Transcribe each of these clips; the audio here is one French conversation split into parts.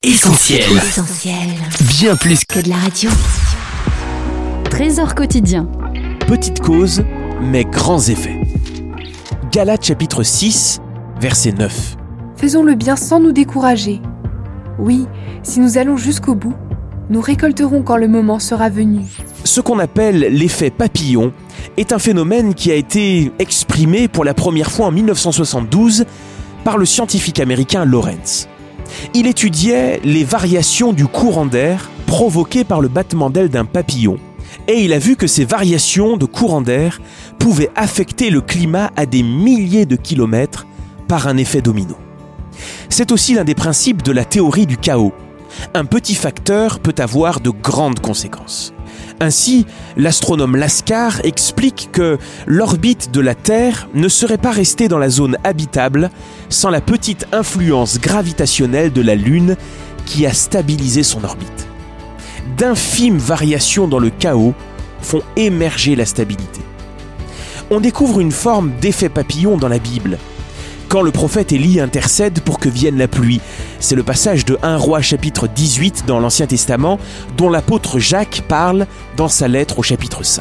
Essentiel. Bien plus que de la radio. Trésor quotidien. Petite cause, mais grands effets. Galates chapitre 6, verset 9. Faisons le bien sans nous décourager. Oui, si nous allons jusqu'au bout, nous récolterons quand le moment sera venu. Ce qu'on appelle l'effet papillon est un phénomène qui a été exprimé pour la première fois en 1972 par le scientifique américain Lorentz. Il étudiait les variations du courant d'air provoquées par le battement d'ailes d'un papillon et il a vu que ces variations de courant d'air pouvaient affecter le climat à des milliers de kilomètres par un effet domino. C'est aussi l'un des principes de la théorie du chaos. Un petit facteur peut avoir de grandes conséquences. Ainsi, l'astronome Laskar explique que l'orbite de la Terre ne serait pas restée dans la zone habitable sans la petite influence gravitationnelle de la Lune qui a stabilisé son orbite. D'infimes variations dans le chaos font émerger la stabilité. On découvre une forme d'effet papillon dans la Bible. Quand le prophète Élie intercède pour que vienne la pluie, c'est le passage de 1 Roi chapitre 18 dans l'Ancien Testament dont l'apôtre Jacques parle dans sa lettre au chapitre 5.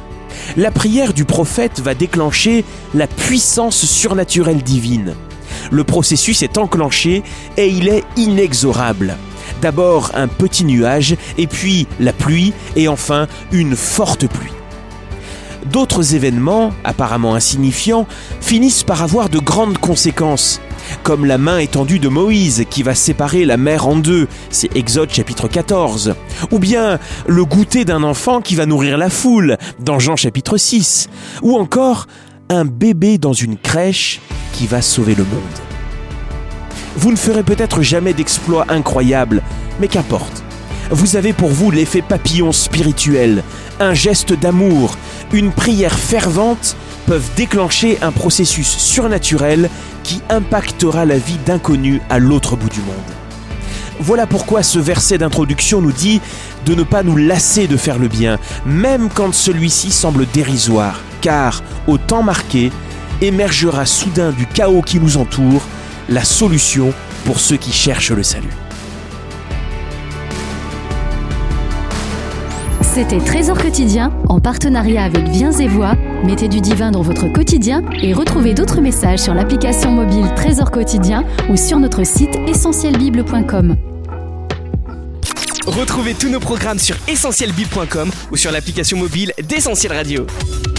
La prière du prophète va déclencher la puissance surnaturelle divine. Le processus est enclenché et il est inexorable. D'abord un petit nuage, et puis la pluie, et enfin une forte pluie. D'autres événements, apparemment insignifiants, finissent par avoir de grandes conséquences, comme la main étendue de Moïse qui va séparer la mer en deux, c'est Exode chapitre 14, ou bien le goûter d'un enfant qui va nourrir la foule, dans Jean chapitre 6, ou encore un bébé dans une crèche qui va sauver le monde. Vous ne ferez peut-être jamais d'exploits incroyables, mais qu'importe. Vous avez pour vous l'effet papillon spirituel, un geste d'amour, une prière fervente peuvent déclencher un processus surnaturel qui impactera la vie d'inconnus à l'autre bout du monde. Voilà pourquoi ce verset d'introduction nous dit de ne pas nous lasser de faire le bien, même quand celui-ci semble dérisoire, car au temps marqué, émergera soudain du chaos qui nous entoure la solution pour ceux qui cherchent le salut. C'était Trésor quotidien en partenariat avec Viens et Voix. Mettez du divin dans votre quotidien et retrouvez d'autres messages sur l'application mobile Trésor quotidien ou sur notre site essentielbible.com. Retrouvez tous nos programmes sur essentielbible.com ou sur l'application mobile d'Essentiel Radio.